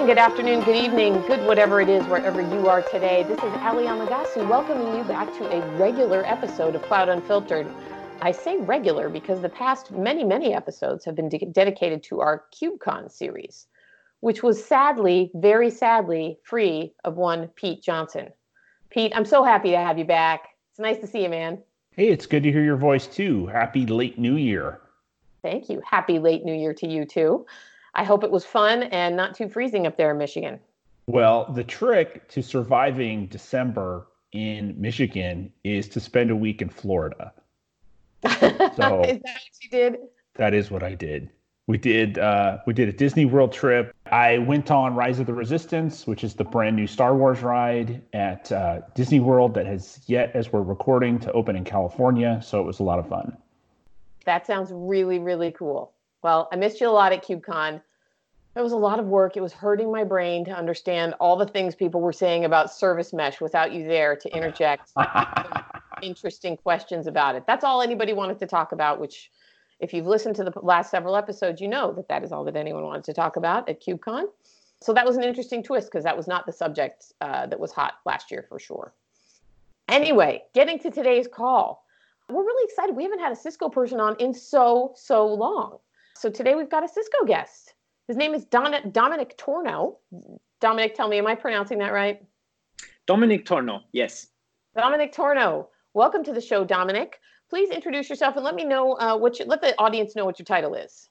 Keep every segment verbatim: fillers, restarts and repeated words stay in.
morning, good afternoon, good evening, good whatever it is, wherever you are today. This is Ali Almagasu welcoming you back to a regular episode of Cloud Unfiltered. I say regular because the past many, many episodes have been de- dedicated to our KubeCon series, which was sadly, very sadly, free of one Pete Johnson. Pete, I'm so happy to have you back. It's nice to see you, man. Hey, it's good to hear your voice too. Happy late New Year. Thank you. Happy late New Year to you too. I hope it was fun and not too freezing up there in Michigan. Well, the trick to surviving December in Michigan is to spend a week in Florida. So is that what you did? That is what I did. We did uh, we did a Disney World trip. I went on Rise of the Resistance, which is the brand new Star Wars ride at uh, Disney World that has yet, as we're recording, to open in California. So it was a lot of fun. That sounds really, really cool. Well, I missed you a lot at KubeCon. It was a lot of work. It was hurting my brain to understand all the things people were saying about service mesh without you there to interject interesting questions about it. That's all anybody wanted to talk about, which if you've listened to the last several episodes, you know that that is all that anyone wanted to talk about at KubeCon. So that was an interesting twist because that was not the subject uh, that was hot last year for sure. Anyway, getting to today's call. We're really excited. We haven't had a Cisco person on in so, so long. So today we've got a Cisco guest. His name is Don- Dominic Torno. Dominic, tell me, am I pronouncing that right? Dominic Torno, yes. Dominic Torno. Welcome to the show, Dominic. Please introduce yourself and let me know uh, what you, let the audience know what your title is.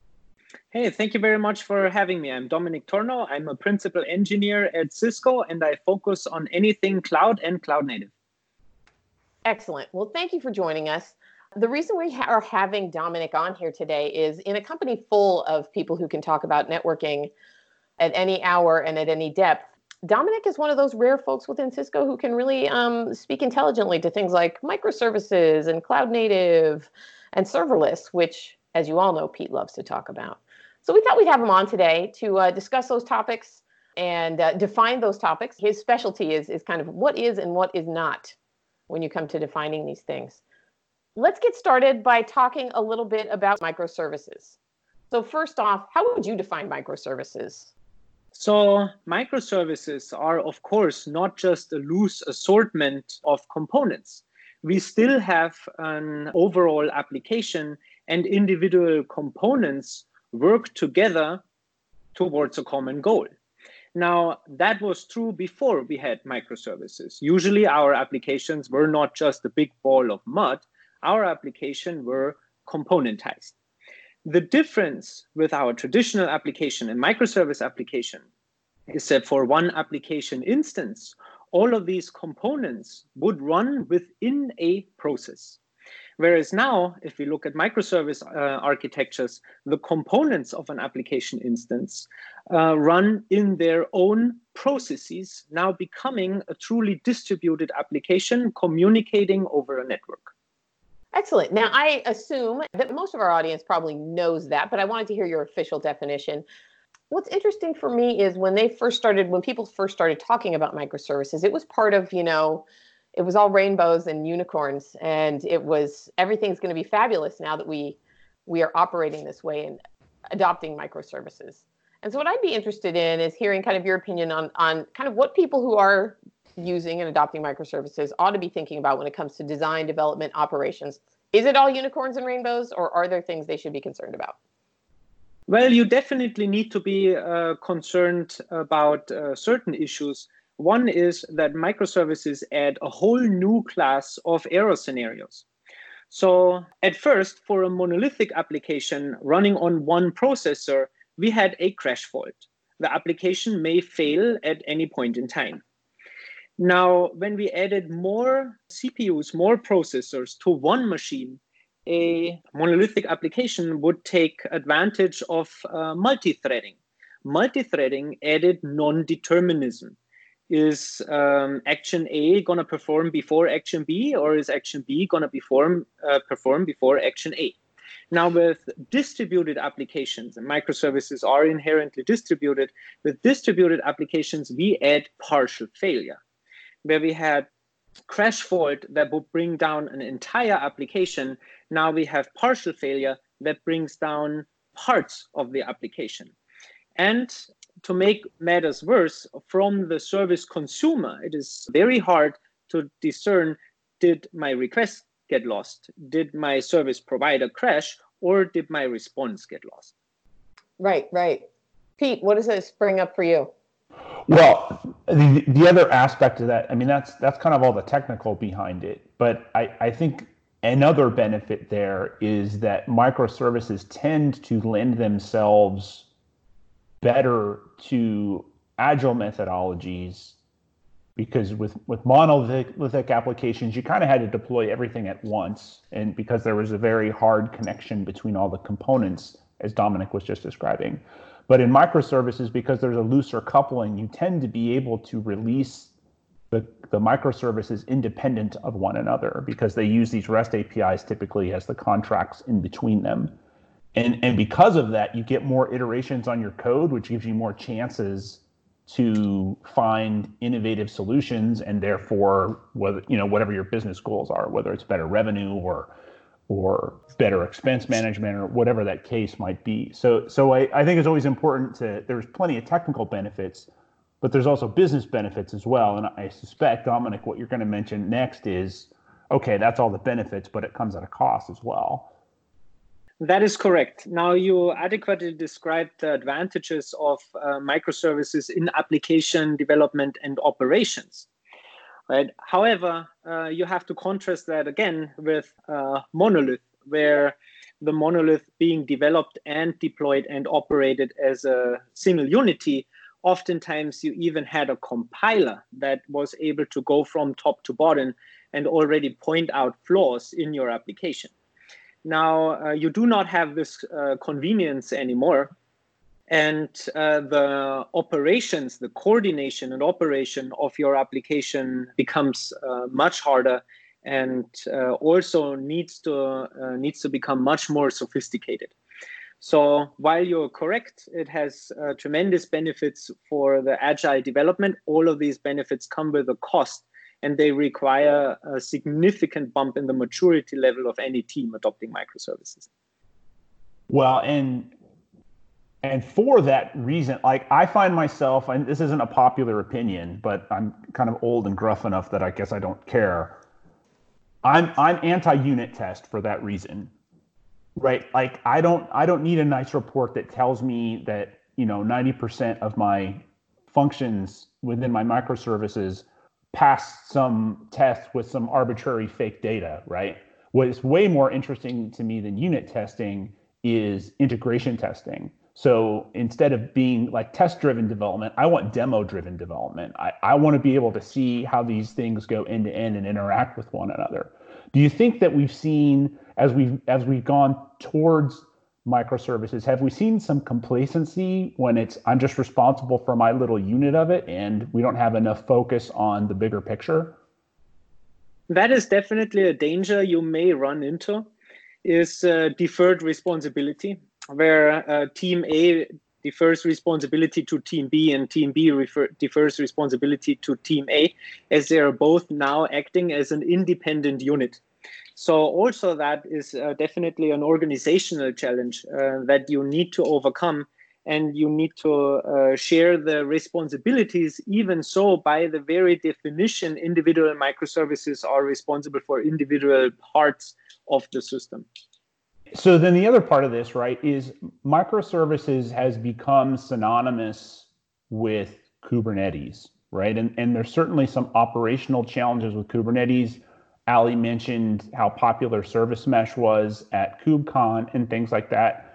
Hey, thank you very much for having me. I'm Dominic Torno. I'm a principal engineer at Cisco, and I focus on anything cloud and cloud native. Excellent. Well, thank you for joining us. The reason we ha- are having Dominic on here today is in a company full of people who can talk about networking at any hour and at any depth. Dominic is one of those rare folks within Cisco who can really um, speak intelligently to things like microservices and cloud native and serverless, which, as you all know, Pete loves to talk about. So we thought we'd have him on today to uh, discuss those topics and uh, define those topics. His specialty is, is kind of what is and what is not when you come to defining these things. Let's get started by talking a little bit about microservices. So first off, how would you define microservices? So microservices are, of course, not just a loose assortment of components. We still have an overall application and individual components work together towards a common goal. Now, that was true before we had microservices. Usually our applications were not just a big ball of mud. Our application were componentized. The difference with our traditional application and microservice application is that for one application instance, all of these components would run within a process. Whereas now, if we look at microservice uh, architectures, the components of an application instance uh, run in their own processes, now becoming a truly distributed application communicating over a network. Excellent. Now, I assume that most of our audience probably knows that, but I wanted to hear your official definition. What's interesting for me is when they first started, when people first started talking about microservices, it was part of, you know, it was all rainbows and unicorns, and it was everything's going to be fabulous now that we we are operating this way and adopting microservices. And so what I'd be interested in is hearing kind of your opinion on on kind of what people who are using and adopting microservices ought to be thinking about when it comes to design, development, operations. Is it all unicorns and rainbows, or are there things they should be concerned about? Well, you definitely need to be uh, concerned about uh, certain issues. One is that microservices add a whole new class of error scenarios. So at first, for a monolithic application running on one processor, we had a crash fault. The application may fail at any point in time. Now, when we added more C P Us, more processors to one machine, a monolithic application would take advantage of uh, multi-threading. Multi-threading added non-determinism. Is um, action A going to perform before action B, or is action B going to perform, uh, perform before action A? Now, with distributed applications, and microservices are inherently distributed, with distributed applications, we add partial failure, where we had crash fault that would bring down an entire application. Now we have partial failure that brings down parts of the application. And to make matters worse, from the service consumer, it is very hard to discern, did my request get lost? Did my service provider crash? Or did my response get lost? Right, right. Pete, what does this bring up for you? Well, the, the other aspect of that, I mean, that's that's kind of all the technical behind it. But I, I think another benefit there is that microservices tend to lend themselves better to agile methodologies, because with, with monolithic applications, you kind of had to deploy everything at once. And because there was a very hard connection between all the components, as Dominic was just describing. But in microservices, because there's a looser coupling, you tend to be able to release the, the microservices independent of one another, because they use these REST A P Is typically as the contracts in between them. And, and because of that, you get more iterations on your code, which gives you more chances to find innovative solutions, and therefore, whether, you know, whatever your business goals are, whether it's better revenue or or better expense management or whatever that case might be. So so I, I think it's always important to, there's plenty of technical benefits, but there's also business benefits as well. And I suspect, Dominic, what you're going to mention next is, okay, that's all the benefits, but it comes at a cost as well. That is correct. Now, you adequately described the advantages of uh, microservices in application development and operations. Right. However, uh, you have to contrast that again with uh, monolith, where the monolith being developed and deployed and operated as a single unity, oftentimes you even had a compiler that was able to go from top to bottom and already point out flaws in your application. Now, uh, you do not have this uh, convenience anymore. And uh, the operations, the coordination and operation of your application becomes uh, much harder, and uh, also needs to uh, needs to become much more sophisticated. So while you're correct, it has uh, tremendous benefits for the agile development. All of these benefits come with a cost, and they require a significant bump in the maturity level of any team adopting microservices. Well, and And for that reason, like I find myself, and this isn't a popular opinion, but I'm kind of old and gruff enough that I guess I don't care. I'm I'm anti-unit test for that reason, right? Like I don't I don't need a nice report that tells me that, you know, ninety percent of my functions within my microservices passed some test with some arbitrary fake data, right? What is way more interesting to me than unit testing is integration testing. So instead of being like test-driven development, I want demo-driven development. I, I want to be able to see how these things go end-to-end and interact with one another. Do you think that we've seen, as we've, as we've gone towards microservices, have we seen some complacency when it's, I'm just responsible for my little unit of it and we don't have enough focus on the bigger picture? That is definitely a danger you may run into, is uh, deferred responsibility, where uh, team A defers responsibility to team B and team B refer, defers responsibility to team A, as they are both now acting as an independent unit. So also that is uh, definitely an organizational challenge uh, that you need to overcome, and you need to uh, share the responsibilities. Even so, by the very definition, individual microservices are responsible for individual parts of the system. So then the other part of this, right, is microservices has become synonymous with Kubernetes, right? And, and there's certainly some operational challenges with Kubernetes. Ali mentioned how popular Service Mesh was at KubeCon and things like that.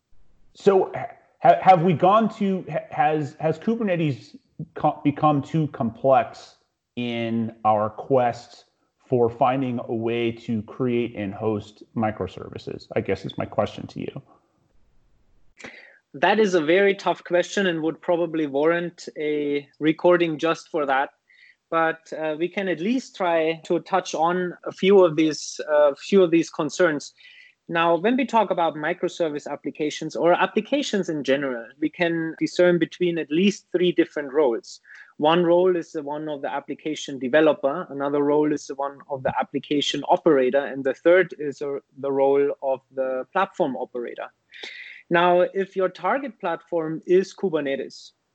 So ha- have we gone to, has, has Kubernetes co- become too complex in our quest for finding a way to create and host microservices? I guess is my question to you. That is a very tough question and would probably warrant a recording just for that. But uh, we can at least try to touch on a few of these, uh, few of these concerns. Now, when we talk about microservice applications or applications in general, we can discern between at least three different roles. One role is the one of the application developer, another role is the one of the application operator, and the third is the role of the platform operator. Now, if your target platform is Kubernetes,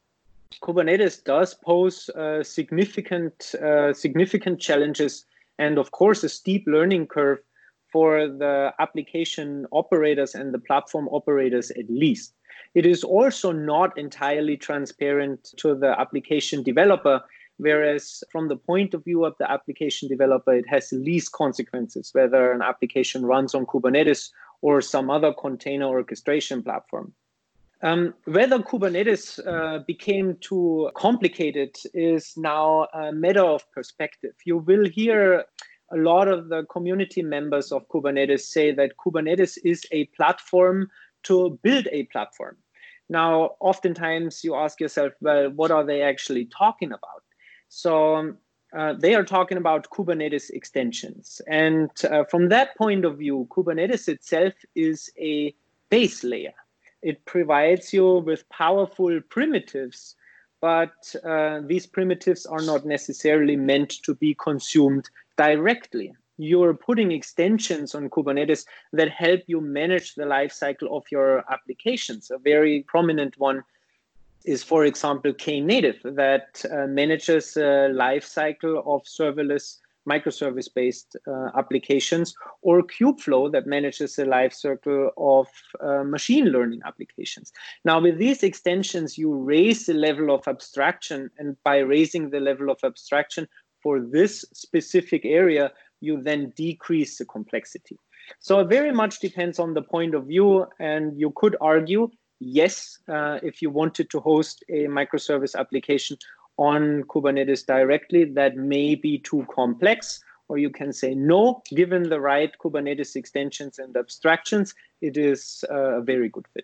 Kubernetes does pose uh, significant, uh, significant challenges and, of course, a steep learning curve for the application operators and the platform operators at least. It is also not entirely transparent to the application developer, whereas from the point of view of the application developer, it has least consequences, whether an application runs on Kubernetes or some other container orchestration platform. Um, whether Kubernetes uh, became too complicated is now a matter of perspective. You will hear a lot of the community members of Kubernetes say that Kubernetes is a platform to build a platform. Now, oftentimes you ask yourself, well, what are they actually talking about? So uh, they are talking about Kubernetes extensions. And uh, from that point of view, Kubernetes itself is a base layer. It provides you with powerful primitives, but uh, these primitives are not necessarily meant to be consumed directly. You're putting extensions on Kubernetes that help you manage the lifecycle of your applications. A very prominent one is, for example, Knative, that uh, manages a lifecycle of serverless microservice-based uh, applications, or Kubeflow that manages the life cycle of uh, machine learning applications. Now, with these extensions, you raise the level of abstraction, and by raising the level of abstraction for this specific area, you then decrease the complexity. So it very much depends on the point of view, and you could argue, yes, uh, if you wanted to host a microservice application on Kubernetes directly, that may be too complex, or you can say no, given the right Kubernetes extensions and abstractions, it is a very good fit.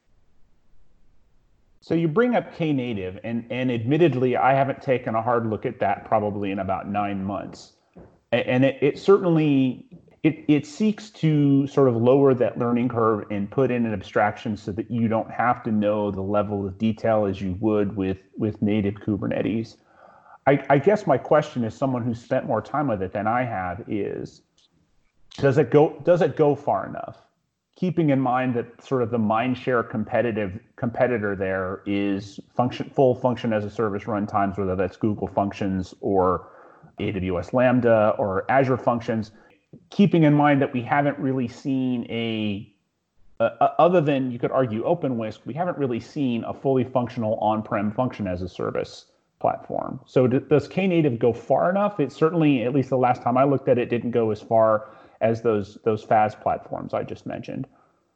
So you bring up Knative, and, and admittedly, I haven't taken a hard look at that probably in about nine months. And it, it certainly, it, it seeks to sort of lower that learning curve and put in an abstraction so that you don't have to know the level of detail as you would with, with native Kubernetes. I, I guess my question as someone who's spent more time with it than I have is, does it go, does it go far enough? Keeping in mind that sort of the mindshare competitive competitor there is function, full function as a service runtimes, whether that's Google Functions or A W S Lambda or Azure Functions, keeping in mind that we haven't really seen a, uh, other than you could argue OpenWhisk, we haven't really seen a fully functional on-prem function as a service platform. So d- does Knative go far enough? It certainly, at least the last time I looked at it, didn't go as far as those those F A S platforms I just mentioned.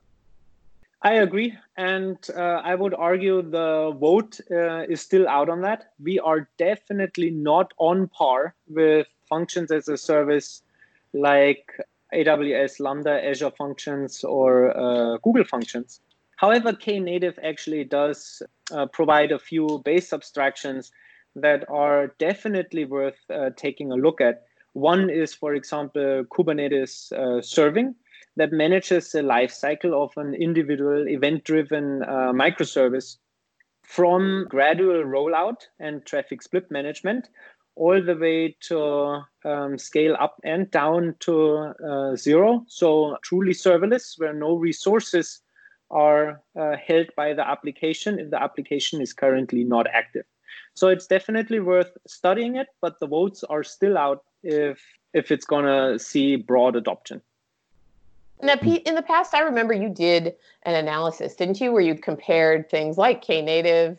I agree, and uh, I would argue the vote uh, is still out on that. We are definitely not on par with functions as a service like A W S Lambda, Azure Functions, or uh, Google Functions. However, Knative actually does uh, provide a few base abstractions that are definitely worth uh, taking a look at. One is, for example, Kubernetes uh, serving that manages the lifecycle of an individual event-driven uh, microservice from gradual rollout and traffic split management all the way to um, scale up and down to uh, zero. So truly serverless, where no resources are uh, held by the application if the application is currently not active. So it's definitely worth studying it, but the votes are still out if if it's going to see broad adoption. Now, Pete, in the past, I remember you did an analysis, didn't you, where you compared things like Knative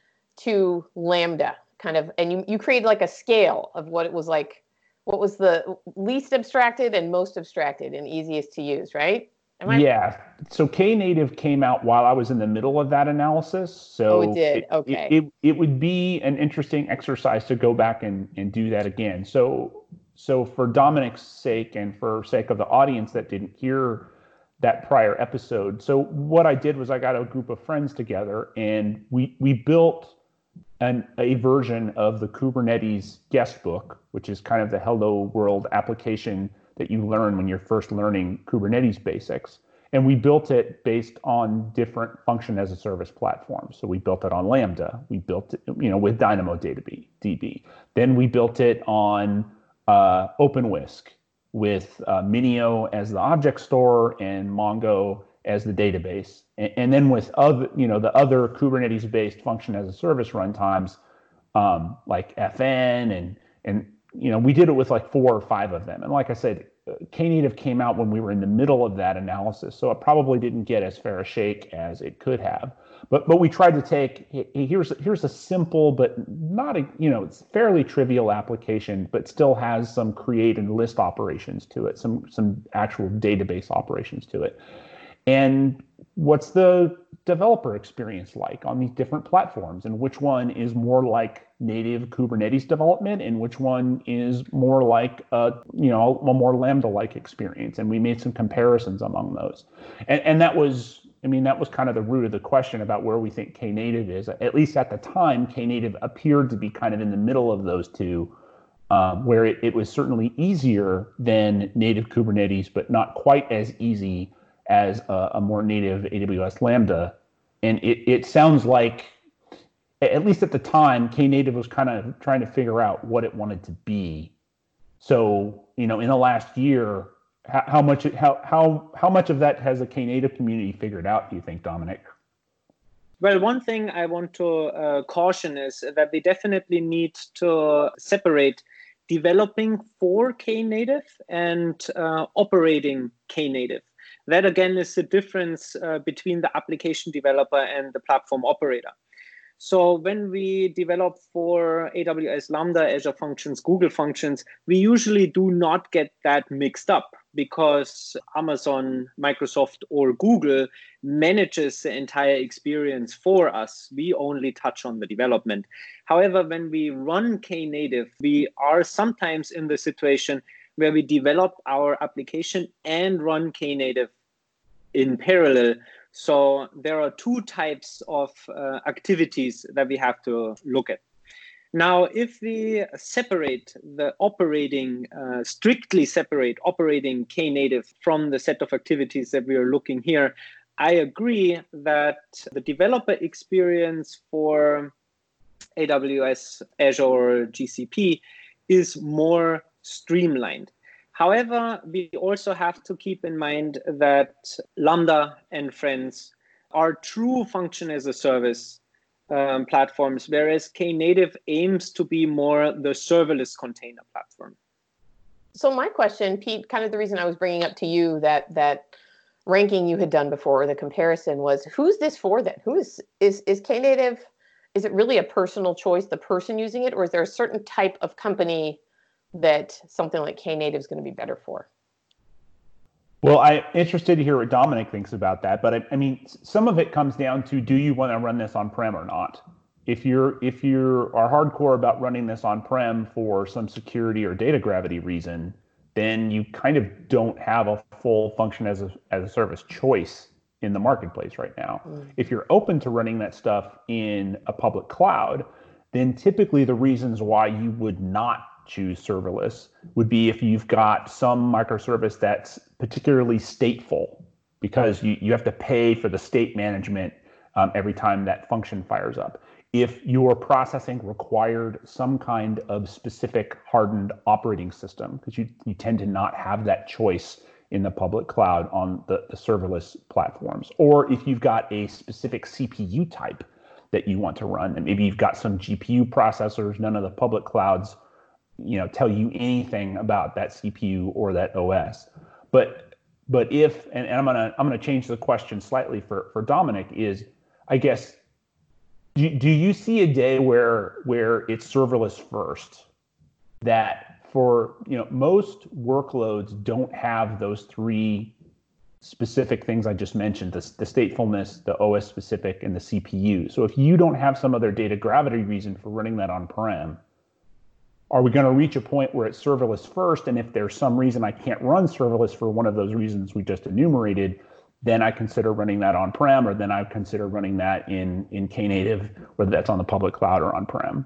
to Lambda, kind of, and you, you created like a scale of what it was like, what was the least abstracted and most abstracted and easiest to use, right? Am I... Yeah. So Knative came out while I was in the middle of that analysis. So oh, it did. It, okay. It, it, it would be an interesting exercise to go back and, and do that again. So so for Dominic's sake and for sake of the audience that didn't hear that prior episode, so what I did was I got a group of friends together and we we built an, a version of the Kubernetes guest book, which is kind of the hello world application that you learn when you're first learning Kubernetes basics. And we built it based on different function as a service platforms. So we built it on Lambda. We built it, you know, with DynamoDB. Then we built it on uh, OpenWhisk with uh, Minio as the object store and Mongo as the database. And, and then with other, you know, the other Kubernetes-based function as a service runtimes, um, like F N and, and, you know, we did it with like four or five of them. And like I said, Knative came out when we were in the middle of that analysis, so it probably didn't get as fair a shake as it could have. But but we tried to take, here's here's a simple but not a, you know, it's fairly trivial application, but still has some create and list operations to it, some some actual database operations to it. And what's the developer experience like on these different platforms, and which one is more like native Kubernetes development and which one is more like a, you know, a more Lambda-like experience. And we made some comparisons among those. And, and that was, I mean, that was kind of the root of the question about where we think Knative is. At least at the time, Knative appeared to be kind of in the middle of those two, um, where it, it was certainly easier than native Kubernetes, but not quite as easy as a, a more native A W S Lambda. And it, it sounds like, at least at the time, Knative was kind of trying to figure out what it wanted to be. So, you know, in the last year, how, how much how how how much of that has the Knative community figured out, do you think, Dominic? Well, one thing I want to uh, caution is that we definitely need to separate developing for Knative and uh, operating Knative. That, again, is the difference uh, between the application developer and the platform operator. So when we develop for A W S Lambda, Azure Functions, Google Functions, we usually do not get that mixed up because Amazon, Microsoft, or Google manages the entire experience for us. We only touch on the development. However, when we run Knative, we are sometimes in the situation where we develop our application and run Knative in parallel. So there are two types of uh, activities that we have to look at. Now, if we separate the operating, uh, strictly separate operating Knative from the set of activities that we are looking here, I agree that the developer experience for A W S, Azure, or G C P is more streamlined. However, we also have to keep in mind that Lambda and friends are true function as a service um, platforms, whereas Knative aims to be more the serverless container platform. So my question, Pete, kind of the reason I was bringing up to you that that ranking you had done before, the comparison, was who's this for then? Who is, is, is Knative, is it really a personal choice, the person using it, or is there a certain type of company that something like Knative is going to be better for? Well, I'm interested to hear what Dominic thinks about that. But I, I mean, some of it comes down to, do you want to run this on-prem or not? If you're if you are hardcore about running this on-prem for some security or data gravity reason, then you kind of don't have a full function as a as a service choice in the marketplace right now. Mm. If you're open to running that stuff in a public cloud, then typically the reasons why you would not choose serverless would be if you've got some microservice that's particularly stateful, because you, you have to pay for the state management um, every time that function fires up. If your processing required some kind of specific hardened operating system, because you, you tend to not have that choice in the public cloud on the, the serverless platforms. Or if you've got a specific C P U type that you want to run, and maybe you've got some G P U processors, none of the public clouds you know, tell you anything about that C P U or that O S. But but if, and, and I'm gonna I'm gonna change the question slightly for, for Dominic, is, I guess, do, do you see a day where where it's serverless first? That for, you know, most workloads don't have those three specific things I just mentioned, the, the statefulness, the O S specific, and the C P U. So if you don't have some other data gravity reason for running that on-prem, are we going to reach a point where it's serverless first? And if there's some reason I can't run serverless for one of those reasons we just enumerated, then I consider running that on-prem, or then I consider running that in, in Knative, whether that's on the public cloud or on-prem.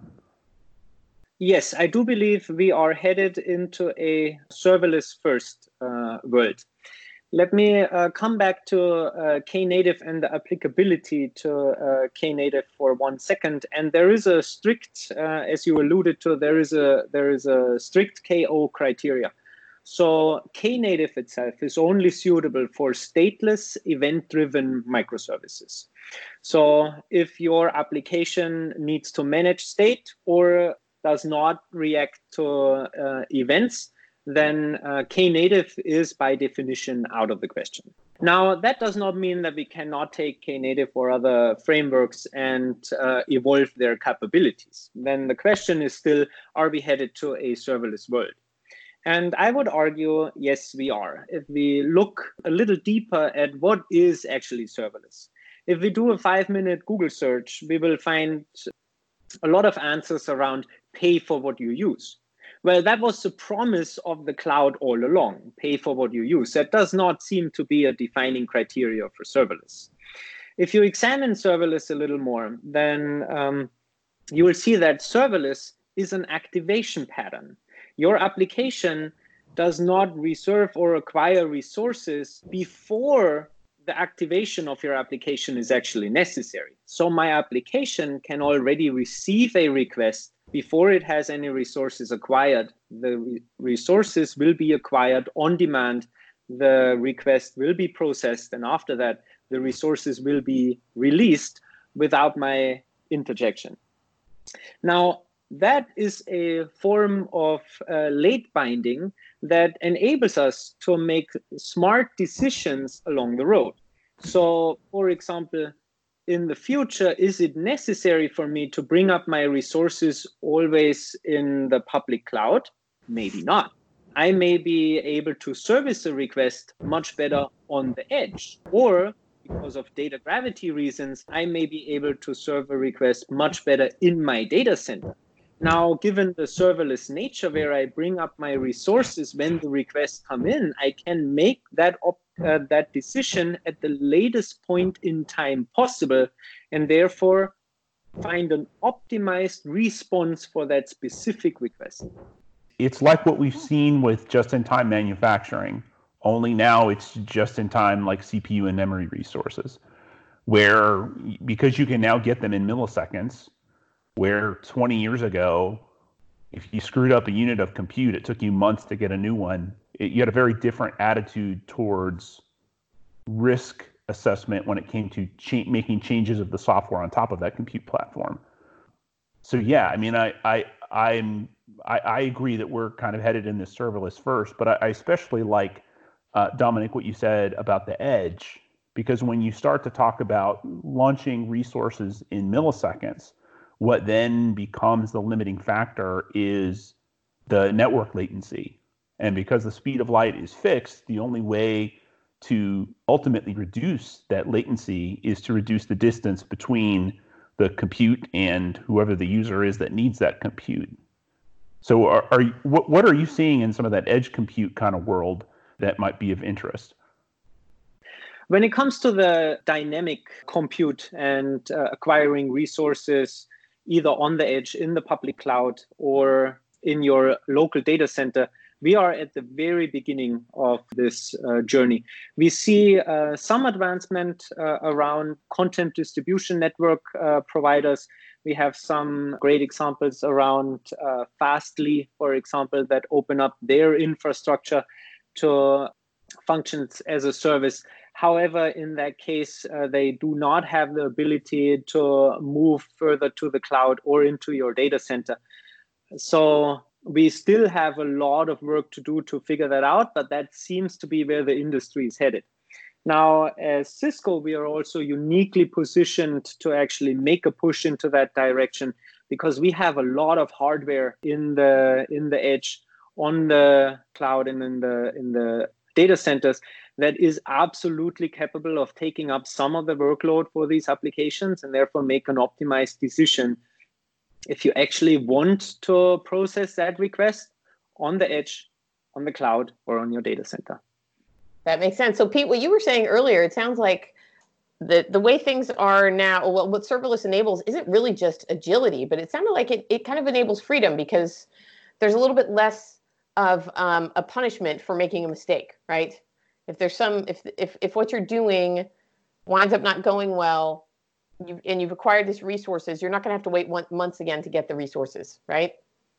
Yes, I do believe we are headed into a serverless first uh, world. Let me uh, come back to uh, Knative and the applicability to uh, Knative for one second. And there is a strict, uh, as you alluded to, there is a there is a strict K O criteria So Knative itself is only suitable for stateless, event-driven microservices. So if your application needs to manage state or does not react to uh, events, then uh, Knative is by definition out of the question. Now, that does not mean that we cannot take Knative or other frameworks and uh, evolve their capabilities. Then the question is still, are we headed to a serverless world? And I would argue, yes, we are. If we look a little deeper at what is actually serverless. If we do a five-minute Google search, we will find a lot of answers around pay for what you use. Well, that was the promise of the cloud all along, pay for what you use. That does not seem to be a defining criteria for serverless. If you examine serverless a little more, then um, you will see that serverless is an activation pattern. Your application does not reserve or acquire resources before the activation of your application is actually necessary. So my application can already receive a request before it has any resources acquired. The re- resources will be acquired on demand. The request will be processed. And after that, the resources will be released without my interjection. Now, that is a form of uh, late binding that enables us to make smart decisions along the road. So, for example, in the future, is it necessary for me to bring up my resources always in the public cloud? Maybe not. I may be able to service a request much better on the edge, or because of data gravity reasons, I may be able to serve a request much better in my data center. Now, given the serverless nature where I bring up my resources when the requests come in, I can make that op- uh, that decision at the latest point in time possible, and therefore find an optimized response for that specific request. It's like what we've seen with just-in-time manufacturing, only now it's just-in-time like C P U and memory resources, where because you can now get them in milliseconds, where twenty years ago, if you screwed up a unit of compute, it took you months to get a new one. It, you had a very different attitude towards risk assessment when it came to cha- making changes of the software on top of that compute platform. So yeah, I mean, I I I'm I, I agree that we're kind of headed in this serverless first, but I, I especially like uh, Dominic what you said about the edge, because when you start to talk about launching resources in milliseconds, what then becomes the limiting factor is the network latency. And because the speed of light is fixed, the only way to ultimately reduce that latency is to reduce the distance between the compute and whoever the user is that needs that compute. So are, are you, what, what are you seeing in some of that edge compute kind of world that might be of interest? When it comes to the dynamic compute and uh, acquiring resources either on the edge, in the public cloud, or in your local data center, we are at the very beginning of this uh, journey. We see uh, some advancement uh, around content distribution network uh, providers. We have some great examples around uh, Fastly, for example, that open up their infrastructure to functions as a service. However, in that case, uh, they do not have the ability to move further to the cloud or into your data center. So we still have a lot of work to do to figure that out, but that seems to be where the industry is headed. Now, as Cisco, we are also uniquely positioned to actually make a push into that direction, because we have a lot of hardware in the in the edge, on the cloud, and in the in the data centers that is absolutely capable of taking up some of the workload for these applications, and therefore make an optimized decision if you actually want to process that request on the edge, on the cloud, or on your data center. That makes sense. So Pete, what you were saying earlier, it sounds like the, the way things are now, well, what serverless enables isn't really just agility, but it sounded like it, it kind of enables freedom, because there's a little bit less of um, a punishment for making a mistake, right? If there's some, if if if what you're doing winds up not going well, you and you've acquired these resources, you're not going to have to wait one, months again to get the resources, right?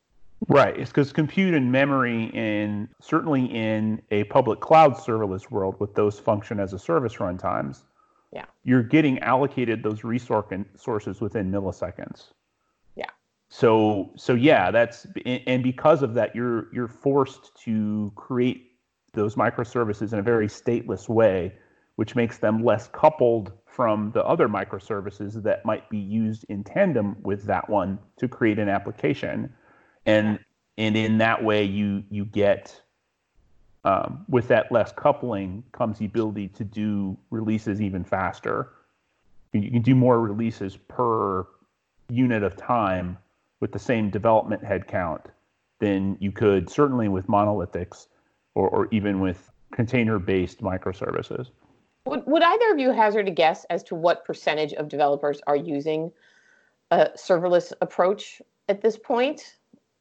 Right. It's because compute and memory, in certainly in a public cloud serverless world with those function as a service runtimes, yeah, you're getting allocated those resources within milliseconds. Yeah. So so yeah, that's and because of that, you're you're forced to create those microservices in a very stateless way, which makes them less coupled from the other microservices that might be used in tandem with that one to create an application. And and in that way, you you get um, with that less coupling comes the ability to do releases even faster. You can do more releases per unit of time with the same development headcount than you could certainly with monolithics or, or even with container-based microservices. Would, would either of you hazard a guess as to what percentage of developers are using a serverless approach at this point?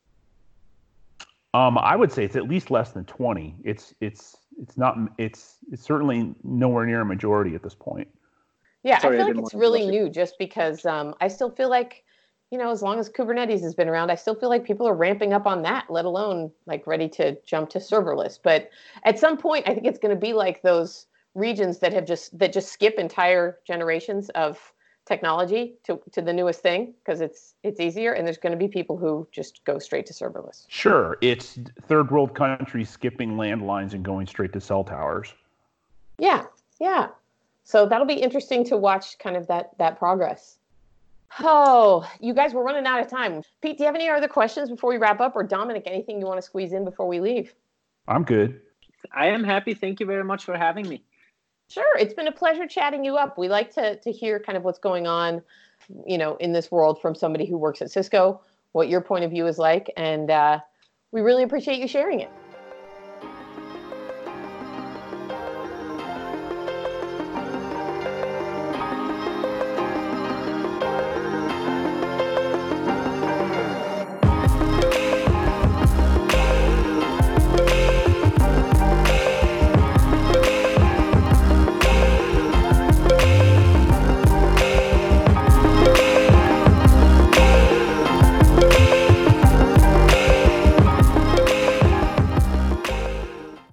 Um, I would say it's at least less than twenty. It's it's it's not it's it's certainly nowhere near a majority at this point. Yeah, Sorry, I I feel like didn't it's want to really interrupt you. new just because um, I still feel like, you know, as long as Kubernetes has been around, I still feel like people are ramping up on that, let alone like ready to jump to serverless. But at some point, I think it's going to be like those regions that have just that just skip entire generations of technology to, to the newest thing because it's it's easier, and there's going to be people who just go straight to serverless. Sure, it's third world countries skipping landlines and going straight to cell towers. Yeah, yeah. So that'll be interesting to watch kind of that that progress. Oh, you guys, we're running out of time. Pete, do you have any other questions before we wrap up? Or Dominic, anything you want to squeeze in before we leave? I'm good. I am happy. Thank you very much for having me. Sure. It's been a pleasure chatting you up. We like to to hear kind of what's going on, you know, in this world from somebody who works at Cisco, what your point of view is like. And uh, we really appreciate you sharing it.